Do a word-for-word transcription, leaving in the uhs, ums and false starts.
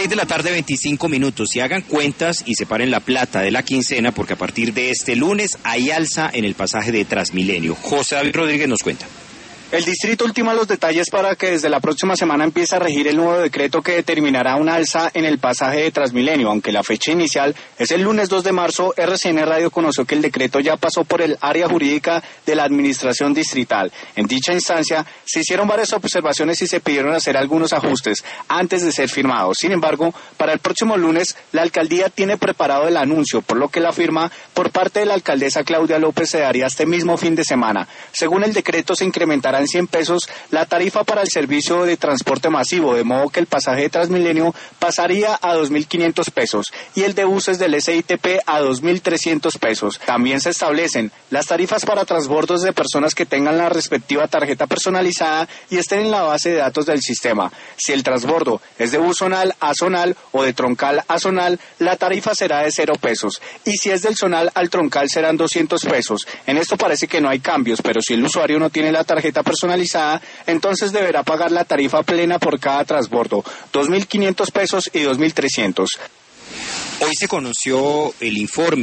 de la tarde, veinticinco minutos. Y hagan cuentas y separen la plata de la quincena, porque a partir de este lunes hay alza en el pasaje de Transmilenio. José David Rodríguez nos cuenta. El distrito ultima los detalles para que desde la próxima semana empiece a regir el nuevo decreto que determinará una alza en el pasaje de Transmilenio. Aunque la fecha inicial es el lunes dos de marzo, R C N Radio conoció que el decreto ya pasó por el área jurídica de la administración distrital. En dicha instancia se hicieron varias observaciones y se pidieron hacer algunos ajustes antes de ser firmado. Sin embargo, para el próximo lunes la alcaldía tiene preparado el anuncio, por lo que la firma por parte de la alcaldesa Claudia López se daría este mismo fin de semana. Según el decreto, se incrementará en cien pesos la tarifa para el servicio de transporte masivo, de modo que el pasaje de Transmilenio pasaría a dos mil quinientos pesos y el de buses del S I T P a dos mil trescientos pesos. También se establecen las tarifas para transbordos de personas que tengan la respectiva tarjeta personalizada y estén en la base de datos del sistema. Si el transbordo es de bus zonal a zonal o de troncal a zonal, la tarifa será de cero pesos, y si es del zonal al troncal serán doscientos pesos. En esto parece que no hay cambios, pero si el usuario no tiene la tarjeta personalizada, entonces deberá pagar la tarifa plena por cada transbordo, dos mil quinientos pesos y dos mil trescientos. Hoy se conoció el informe